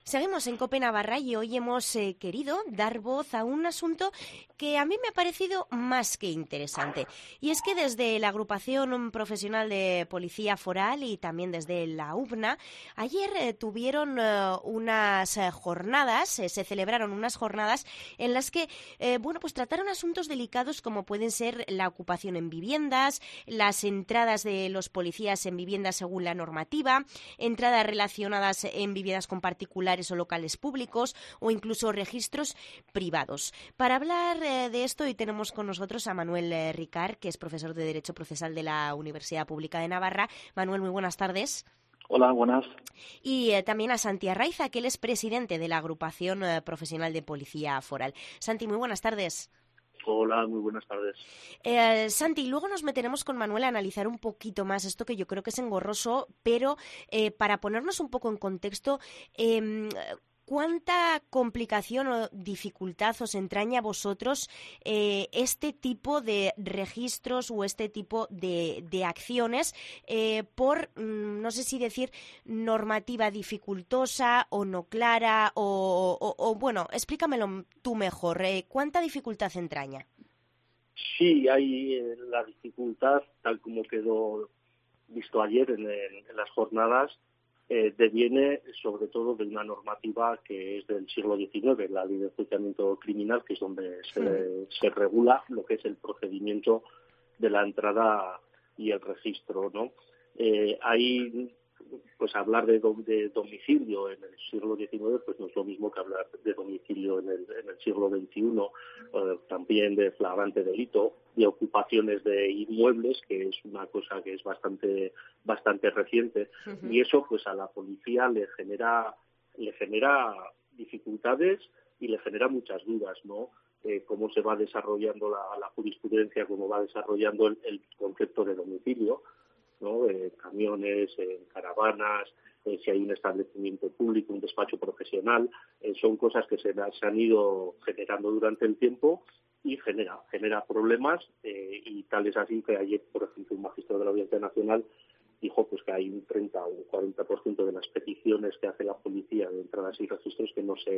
Seguimos en COPE Navarra y hoy hemos querido dar voz a un asunto que a mí me ha parecido más que interesante. Y es que desde la Agrupación Profesional de Policía Foral y también desde la UPNA, ayer tuvieron unas jornadas, se celebraron unas jornadas en las que, pues trataron asuntos delicados como pueden ser la ocupación en viviendas, las entradas de los policías en viviendas según la normativa, entradas relacionadas en viviendas con particulares o locales públicos o incluso registros privados. Para hablar de esto, hoy tenemos con nosotros a Manuel Ricart, que es profesor de Derecho Procesal de la Universidad Pública de Navarra. Manuel, muy buenas tardes. Hola, buenas. Y también a Santi Arraiza, que él es presidente de la Agrupación Profesional de Policía Foral. Santi, muy buenas tardes. Hola, muy buenas tardes. Santi, luego nos meteremos con Manuel a analizar un poquito más esto que yo creo que es engorroso, pero para ponernos un poco en contexto, ¿cuánta complicación o dificultad os entraña a vosotros este tipo de registros o este tipo de acciones por, no sé si decir, normativa dificultosa o no clara o bueno, explícamelo tú mejor. ¿Cuánta dificultad entraña? Sí, hay la dificultad, tal como quedó visto ayer en las jornadas, deviene sobre todo de una normativa que es del siglo XIX, la Ley de Enjuiciamiento Criminal, que es donde se regula lo que es el procedimiento de la entrada y el registro, ¿no? Hay, pues hablar de domicilio en el siglo XIX pues no es lo mismo que hablar de domicilio en el siglo XXI, también de flagrante delito, de ocupaciones de inmuebles, que es una cosa que es bastante reciente, y eso pues a la policía le genera dificultades y le genera muchas dudas, ¿no? Cómo se va desarrollando la jurisprudencia, cómo va desarrollando el concepto de domicilio, ¿no? Camiones, caravanas, si hay un establecimiento público, un despacho profesional, son cosas que se han ido generando durante el tiempo y genera problemas, y tal es así que ayer, por ejemplo, un magistrado de la Audiencia Nacional dijo pues que hay un 30 o un 40% de las peticiones que hace la policía de entradas y registros que no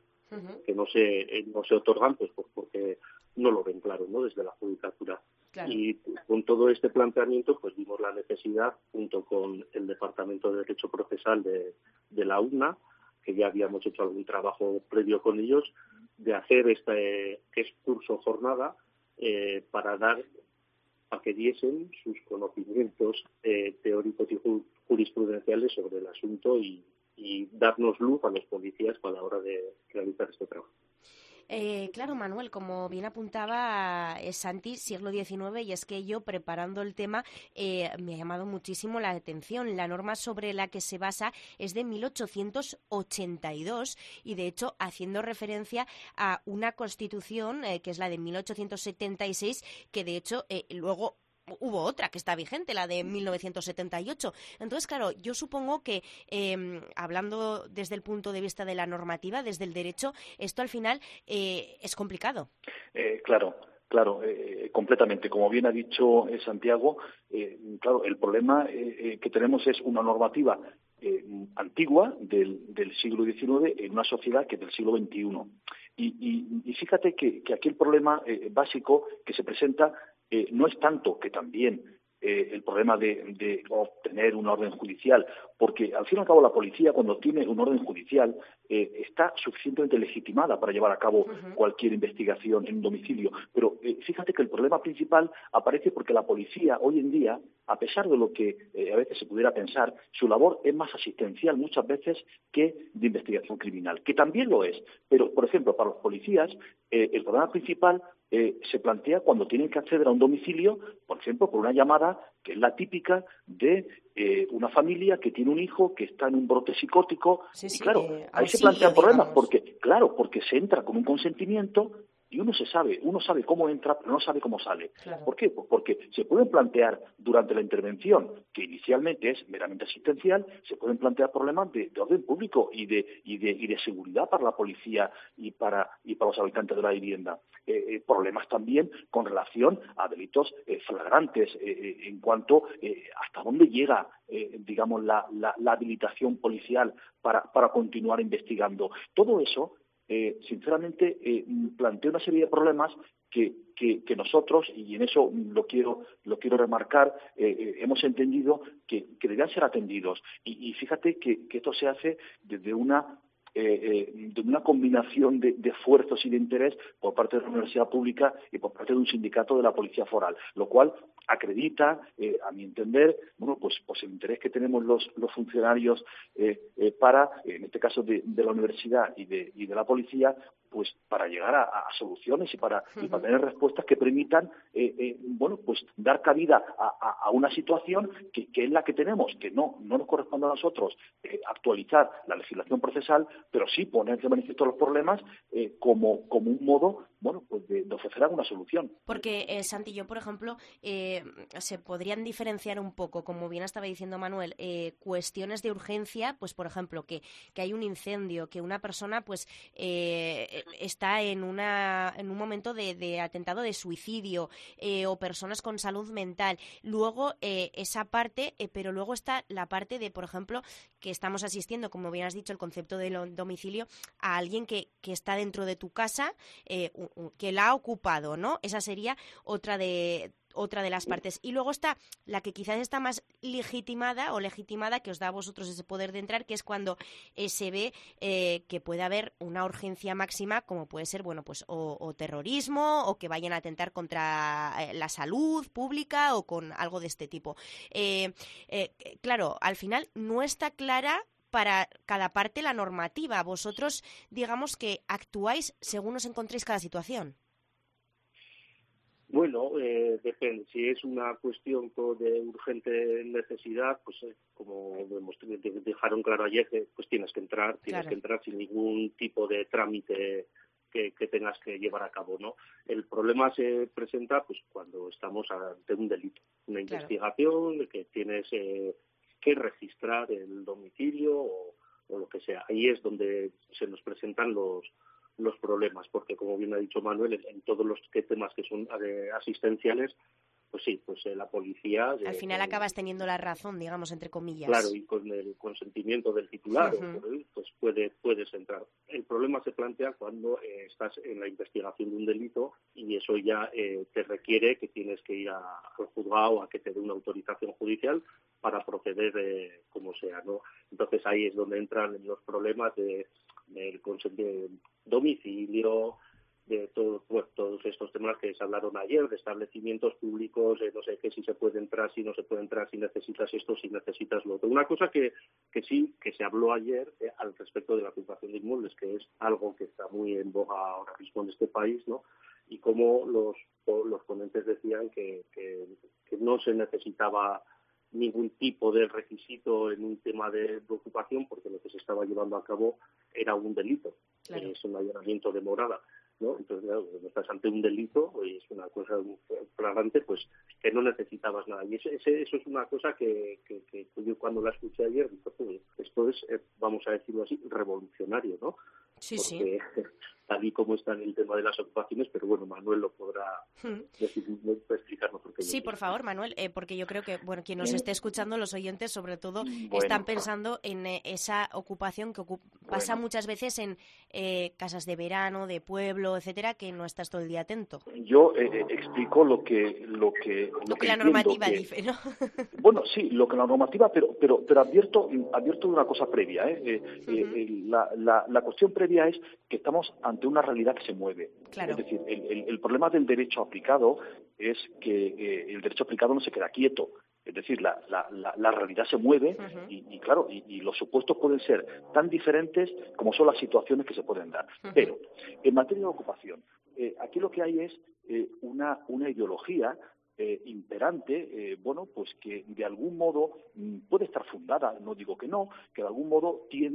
se otorgan pues porque no lo ven claro, ¿no? Desde la judicatura. Claro. Y con todo este planteamiento pues vimos la necesidad, junto con el Departamento de Derecho Procesal de la UPNA, que ya habíamos hecho algún trabajo previo con ellos, de hacer este curso jornada para que diesen sus conocimientos teóricos y jurisprudenciales sobre el asunto y darnos luz a los policías para la hora de realizar este trabajo. Claro, Manuel, como bien apuntaba Santi, siglo XIX, y es que yo, preparando el tema, me ha llamado muchísimo la atención. La norma sobre la que se basa es de 1882 y, de hecho, haciendo referencia a una constitución que es la de 1876, que, de hecho, luego hubo otra que está vigente, la de 1978. Entonces, claro, yo supongo que hablando desde el punto de vista de la normativa, desde el derecho, esto al final es complicado. Claro, completamente. Como bien ha dicho Santiago, claro, el problema que tenemos es una normativa antigua del siglo XIX en una sociedad que es del siglo XXI. Y fíjate que aquí el problema básico que se presenta no es tanto que también el problema de obtener una orden judicial, porque al fin y al cabo la policía, cuando tiene una orden judicial, está suficientemente legitimada para llevar a cabo cualquier investigación en un domicilio. Pero fíjate que el problema principal aparece porque la policía hoy en día, a pesar de lo que a veces se pudiera pensar, su labor es más asistencial muchas veces que de investigación criminal, que también lo es. Pero, por ejemplo, para los policías, el problema principal se plantea cuando tienen que acceder a un domicilio, por ejemplo, por una llamada que es la típica de una familia que tiene un hijo que está en un brote psicótico. Sí, y claro, ahí se plantean problemas porque se entra con un consentimiento y uno sabe cómo entra, pero no sabe cómo sale. Claro. ¿Por qué? Pues porque se pueden plantear durante la intervención, que inicialmente es meramente asistencial, se pueden plantear problemas de orden público y de seguridad para la policía y para los habitantes de la vivienda. Problemas también con relación a delitos flagrantes en cuanto hasta dónde llega digamos la habilitación policial para continuar investigando. Todo eso sinceramente plantea una serie de problemas que nosotros, y en eso lo quiero remarcar, hemos entendido que deberían ser atendidos. Y fíjate que esto se hace desde una combinación de esfuerzos y de interés por parte de la universidad pública y por parte de un sindicato de la Policía Foral, lo cual acredita, a mi entender, pues el interés que tenemos los funcionarios para, en este caso de la universidad y de la policía, pues para llegar a soluciones y para tener respuestas que permitan pues dar cabida a una situación que es la que tenemos, que no nos corresponde a nosotros actualizar la legislación procesal, pero sí poner de manifiesto los problemas como un modo pues de ofrecer alguna solución. Porque, Santi, yo, por ejemplo, se podrían diferenciar un poco, como bien estaba diciendo Manuel, cuestiones de urgencia, pues, por ejemplo, que hay un incendio, que una persona, pues, está en un momento de atentado de suicidio, o personas con salud mental. Luego, esa parte, pero luego está la parte de, por ejemplo, que estamos asistiendo, como bien has dicho, el concepto del domicilio, a alguien que está dentro de tu casa, que la ha ocupado, ¿no? Esa sería otra de las partes. Y luego está la que quizás está más legitimada, que os da a vosotros ese poder de entrar, que es cuando se ve que puede haber una urgencia máxima, como puede ser, pues o terrorismo, o que vayan a atentar contra la salud pública, o con algo de este tipo. Claro, al final no está clara para cada parte la normativa. Vosotros, digamos que actuáis según os encontréis cada situación. Bueno, depende. Si es una cuestión de urgente necesidad, pues como dejaron claro ayer, pues tienes que entrar sin ningún tipo de trámite que tengas que llevar a cabo, ¿no? El problema se presenta pues cuando estamos ante un delito, una investigación que tienes que registrar el domicilio o lo que sea. Ahí es donde se nos presentan los problemas, porque como bien ha dicho Manuel, en todos los temas que son asistenciales, pues sí, pues la policía... Al final acabas teniendo la razón, digamos, entre comillas. Claro, y con el consentimiento del titular, pues puedes entrar. El problema se plantea cuando estás en la investigación de un delito y eso ya te requiere que tienes que ir al juzgado a que te dé una autorización judicial para proceder como sea, ¿no? Entonces ahí es donde entran los problemas del domicilio, de todos estos temas que se hablaron ayer, de establecimientos públicos, no sé qué, si se puede entrar, si no se puede entrar, si necesitas esto, si necesitas lo otro. Una cosa que sí, que se habló ayer al respecto de la ocupación de inmuebles, que es algo que está muy en boga ahora mismo en este país, ¿no? Y como los ponentes decían que no se necesitaba ningún tipo de requisito en un tema de ocupación, porque lo que se estaba llevando a cabo era un delito, es un allanamiento de morada, ¿no? Entonces, claro, cuando estás ante un delito y es una cosa flagrante, pues que no necesitabas nada. Y eso es una cosa que yo cuando la escuché ayer dije, pues, esto es, vamos a decirlo así, revolucionario, ¿no? Sí, porque tal y como está en el tema de las ocupaciones, pero bueno, Manuel lo podrá explicarnos. Sí, por favor, Manuel, porque yo creo que quien nos esté escuchando, los oyentes sobre todo, están pensando en esa ocupación que pasa muchas veces en casas de verano, de pueblo, etcétera, que no estás todo el día atento. Yo explico lo que la normativa dice, ¿no? Bueno, sí, lo que la normativa, pero advierto de una cosa previa. La cuestión previa es que estamos ante una realidad que se mueve. Claro. Es decir, el problema del derecho aplicado es que el derecho aplicado no se queda quieto. Es decir, la realidad se mueve y claro, y los supuestos pueden ser tan diferentes como son las situaciones que se pueden dar. Pero en materia de ocupación, aquí lo que hay es una ideología imperante, pues que de algún modo puede estar fundada, no digo que no, que de algún modo tiende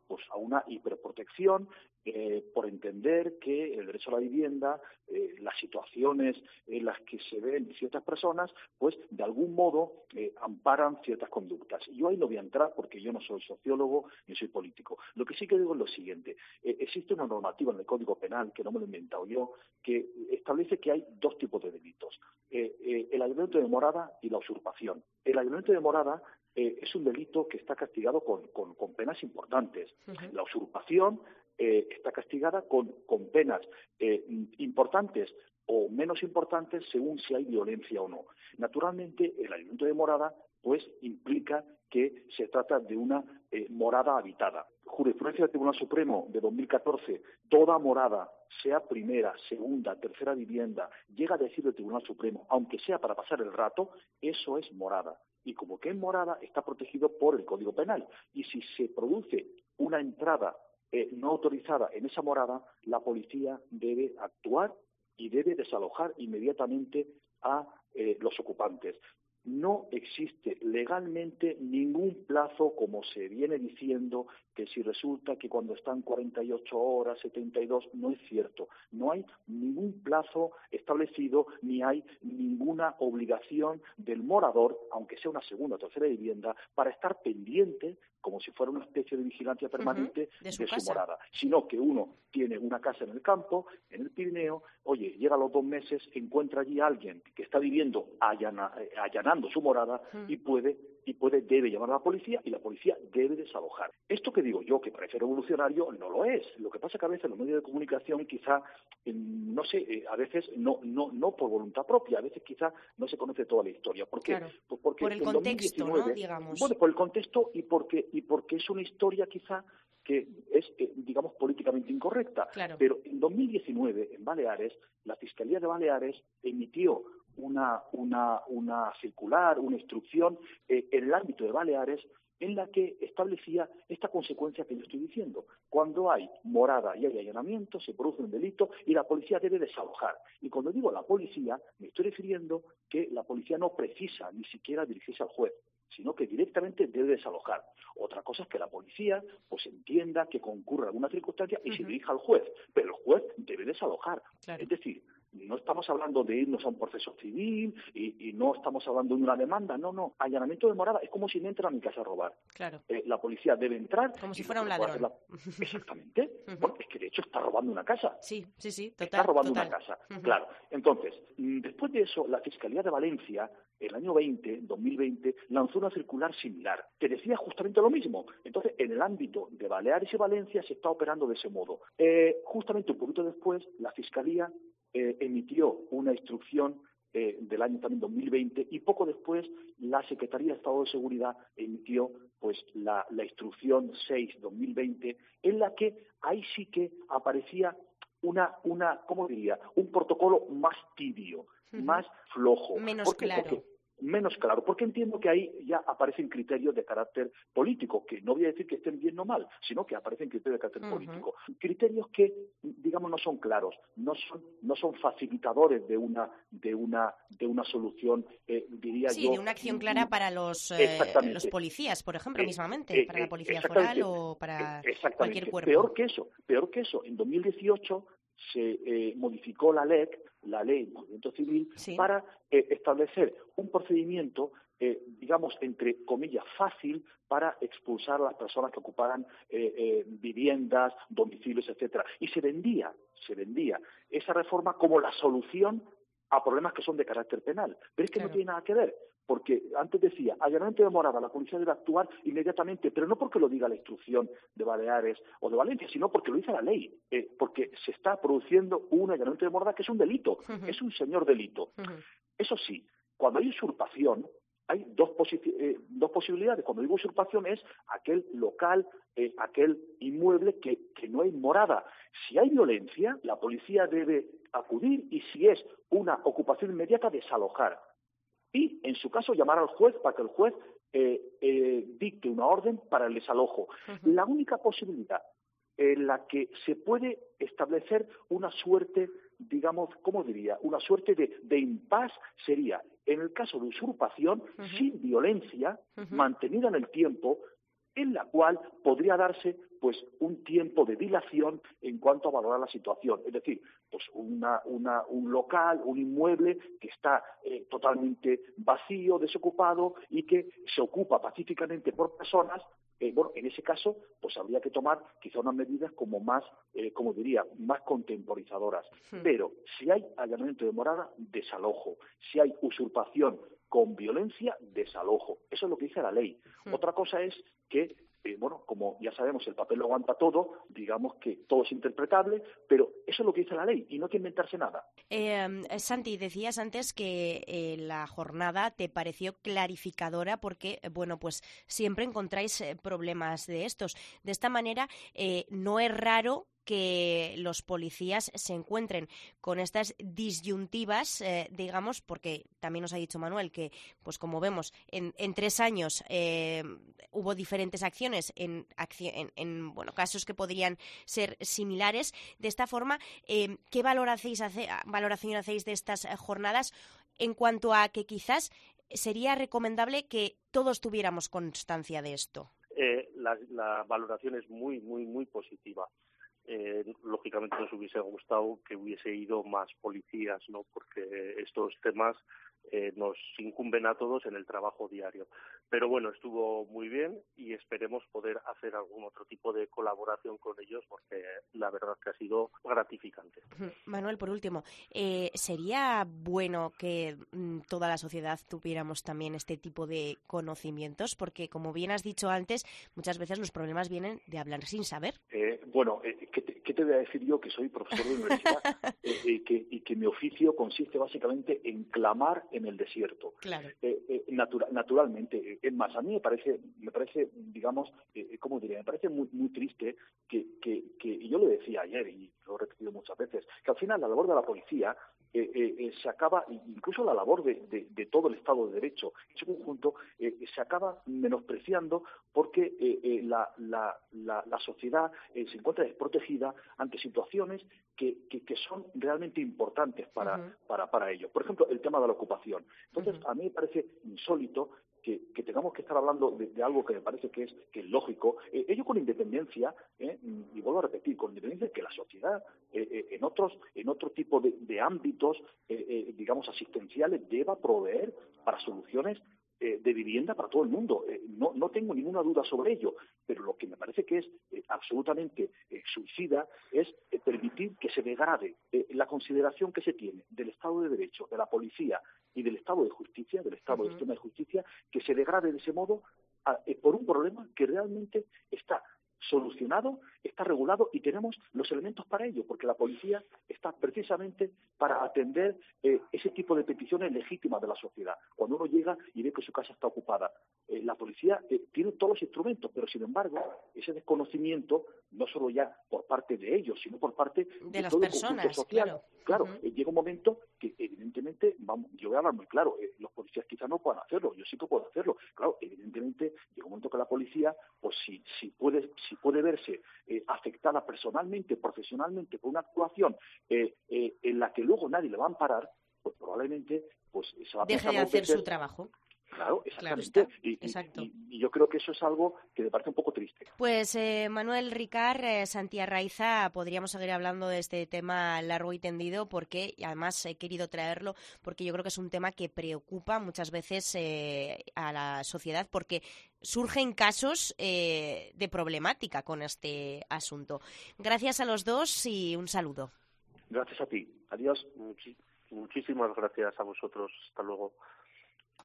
pues a una hiperprotección por entender que el derecho a la vivienda, las situaciones en las que se ven ciertas personas, pues de algún modo amparan ciertas conductas. Yo ahí no voy a entrar porque yo no soy sociólogo ni soy político. Lo que sí que digo es lo siguiente. Existe una normativa en el Código Penal, que no me lo he inventado yo, que establece que hay dos tipos de delitos. El allanamiento de morada y la usurpación. El allanamiento de morada es un delito que está castigado con penas importantes. Uh-huh. La usurpación está castigada con penas importantes o menos importantes según si hay violencia o no. Naturalmente, el allanamiento de morada pues implica que se trata de una morada habitada. Jurisprudencia del Tribunal Supremo de 2014, toda morada, sea primera, segunda, tercera vivienda, llega a decir el Tribunal Supremo, aunque sea para pasar el rato, eso es morada. Y como que es morada, está protegido por el Código Penal. Y si se produce una entrada no autorizada en esa morada, la policía debe actuar y debe desalojar inmediatamente a los ocupantes. No existe legalmente ningún plazo, como se viene diciendo, que si resulta que cuando están 48 horas, 72, no es cierto. No hay ningún plazo establecido, ni hay ninguna obligación del morador, aunque sea una segunda o tercera vivienda, para estar pendiente, como si fuera una especie de vigilancia permanente, de su morada. Sino que uno tiene una casa en el campo, en el Pirineo, oye, llega a los 2 meses, encuentra allí a alguien que está viviendo allanando su morada debe llamar a la policía y la policía debe desalojar. Esto que digo yo, que parece revolucionario, no lo es. Lo que pasa es que a veces los medios de comunicación quizá, no sé, a veces no por voluntad propia, a veces quizá no se conoce toda la historia. ¿Por qué? Claro. Pues porque por el contexto, 2019, ¿no? Digamos. Bueno, por el contexto y porque es una historia quizá que es, digamos, políticamente incorrecta. Claro. Pero en 2019, en Baleares, la Fiscalía de Baleares emitió una circular, una instrucción en el ámbito de Baleares en la que establecía esta consecuencia que yo estoy diciendo. Cuando hay morada y hay allanamiento, se produce un delito y la policía debe desalojar. Y cuando digo la policía, me estoy refiriendo que la policía no precisa ni siquiera dirigirse al juez, sino que directamente debe desalojar. Otra cosa es que la policía pues entienda que concurre alguna circunstancia y se dirija al juez, pero el juez debe desalojar. Claro. Es decir, no estamos hablando de irnos a un proceso civil y no estamos hablando de una demanda, no. Allanamiento de morada es como si me entran a mi casa a robar. Claro. La policía debe entrar. Como si fuera un ladrón. Exactamente, porque es que de hecho está robando una casa. Sí, total. Está robando total. una casa, claro. Entonces, después de eso, la Fiscalía de Valencia, el año 2020, lanzó una circular similar, que decía justamente lo mismo. Entonces, en el ámbito de Baleares y Valencia se está operando de ese modo. Justamente un poquito después, la Fiscalía emitió una instrucción del año también 2020 y poco después la Secretaría de Estado de Seguridad emitió pues la instrucción 6/2020 en la que ahí sí que aparecía ¿cómo diría? Un protocolo más tibio, más flojo. Menos claro. Menos claro, porque entiendo que ahí ya aparecen criterios de carácter político, que no voy a decir que estén bien o mal, sino que aparecen criterios de carácter político. Criterios que, digamos, no son claros, no son facilitadores de una solución, diría yo. Sí, de una acción clara para los policías, por ejemplo, mismamente, para la policía foral o para cualquier cuerpo. Peor que eso, en 2018 se modificó la LEC, la Ley de Movimiento Civil, sí, para establecer un procedimiento, digamos, entre comillas, fácil para expulsar a las personas que ocuparan viviendas, domicilios, etcétera. Y se vendía esa reforma como la solución a problemas que son de carácter penal. Pero es que no tiene nada que ver. Porque antes decía, allanamiento de morada, la policía debe actuar inmediatamente, pero no porque lo diga la instrucción de Baleares o de Valencia, sino porque lo dice la ley, porque se está produciendo un allanamiento de morada que es un delito, es un señor delito. Eso sí, cuando hay usurpación, hay dos posibilidades. Cuando digo usurpación es aquel local, aquel inmueble que no hay morada. Si hay violencia, la policía debe acudir y si es una ocupación inmediata, desalojar. Y, en su caso, llamar al juez para que el juez dicte una orden para el desalojo. La única posibilidad en la que se puede establecer una suerte, digamos, ¿cómo diría? Una suerte de impas sería, en el caso de usurpación, sin violencia, mantenida en el tiempo, en la cual podría darse pues un tiempo de dilación en cuanto a valorar la situación. Es decir, pues un local, un inmueble que está totalmente vacío, desocupado y que se ocupa pacíficamente por personas. En ese caso, pues habría que tomar quizá unas medidas como más, más contemporizadoras. Pero si hay allanamiento de morada, desalojo. Si hay usurpación con violencia, desalojo. Eso es lo que dice la ley. Otra cosa es que, como ya sabemos, el papel lo aguanta todo, digamos que todo es interpretable, pero eso es lo que dice la ley y no hay que inventarse nada. Santi, decías antes que la jornada te pareció clarificadora porque, pues siempre encontráis problemas de estos. De esta manera, no es raro que los policías se encuentren con estas disyuntivas, digamos, porque también nos ha dicho Manuel que, pues como vemos, en 3 años hubo diferentes acciones en casos que podrían ser similares. De esta forma, ¿qué valoración hacéis de estas jornadas en cuanto a que quizás sería recomendable que todos tuviéramos constancia de esto? La valoración es muy, muy, muy positiva. Lógicamente nos hubiese gustado que hubiese ido más policías, ¿no? Porque estos temas nos incumben a todos en el trabajo diario. Pero bueno, estuvo muy bien y esperemos poder hacer algún otro tipo de colaboración con ellos porque la verdad que ha sido gratificante. Manuel, por último, ¿sería bueno que toda la sociedad tuviéramos también este tipo de conocimientos? Porque, como bien has dicho antes, muchas veces los problemas vienen de hablar sin saber. ¿Qué te voy a decir yo, que soy profesor de universidad y que mi oficio consiste básicamente en clamar en el desierto? Claro. Naturalmente. Es más, a mí me parece, digamos, ¿cómo diría? Me parece muy, muy triste que yo lo decía ayer y lo he repetido muchas veces, que al final la labor de la policía se acaba, incluso la labor de todo el Estado de Derecho en su conjunto, se acaba menospreciando porque la sociedad se encuentra desprotegida ante situaciones que son realmente importantes para ello. Por ejemplo, el tema de la ocupación. Entonces, a mí me parece insólito que tengamos que estar hablando de algo que me parece que es lógico, ello con independencia, y vuelvo a repetir, con independencia que la sociedad en otro tipo de ámbitos, digamos, asistenciales, deba proveer para soluciones de vivienda para todo el mundo. No tengo ninguna duda sobre ello, pero lo que me parece que es absolutamente suicida es permitir que se degrade la consideración que se tiene del Estado de Derecho, de la policía y del Estado de Justicia, del Estado del sistema de justicia, que se degrade de ese modo por un problema que realmente está solucionado, está regulado y tenemos los elementos para ello, porque la policía está precisamente para atender ese tipo de peticiones legítimas de la sociedad. Cuando uno llega y ve que su casa está ocupada, la policía tiene todos los instrumentos, pero sin embargo ese desconocimiento, no solo ya por parte de ellos, sino por parte de las todo personas, el conjunto social. Claro, llega un momento que evidentemente, yo voy a hablar muy claro, los policías quizás no puedan hacerlo, yo sí que puedo hacerlo. Claro, evidentemente llega un momento que la policía, pues si puede verse afectada personalmente, profesionalmente por una actuación en la que luego nadie le va a amparar, pues probablemente se va a deje de hacer su trabajo. Claro, exactamente. Claro está. Exacto. Y yo creo que eso es algo que me parece un poco triste. Pues Manuel Ricard, Santi Arraiza, podríamos seguir hablando de este tema largo y tendido porque además he querido traerlo porque yo creo que es un tema que preocupa muchas veces a la sociedad porque surgen casos de problemática con este asunto. Gracias a los dos y un saludo. Gracias a ti. Adiós. Muchísimas gracias a vosotros. Hasta luego.